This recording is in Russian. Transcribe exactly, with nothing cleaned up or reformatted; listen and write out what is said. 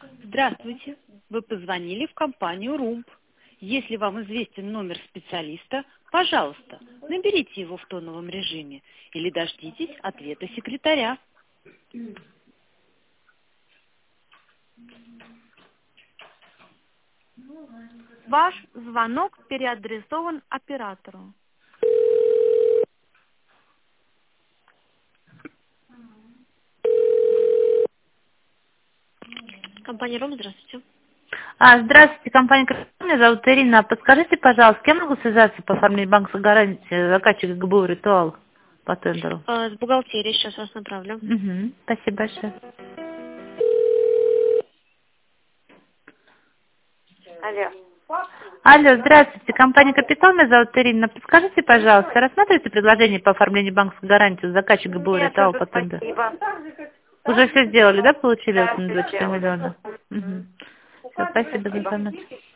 Здравствуйте. Вы позвонили в компанию РУМП. Если вам известен номер специалиста, пожалуйста, наберите его в тоновом режиме или дождитесь ответа секретаря. Ваш звонок переадресован оператору. Компания Ром, здравствуйте. А, здравствуйте, компания «Красота». Меня зовут Ирина. Подскажите, пожалуйста, с кем могу связаться по оформлению банковской гарантии заказчика ГБУ «Ритуал» по тендеру? Э, С бухгалтерией сейчас вас направлю. Угу. Спасибо большое. Алло. Алло, здравствуйте, компания «Капитал». Меня зовут Ирина. Подскажите, пожалуйста, рассматриваете предложение по оформлению банковской гарантии заказчика ГБУ Нет, «Ритуал» уже по тендеру? спасибо. Уже все сделали, да, получили Да, вот на всё двадцать четыре сделали. миллиона? Угу. Все, спасибо за информацию.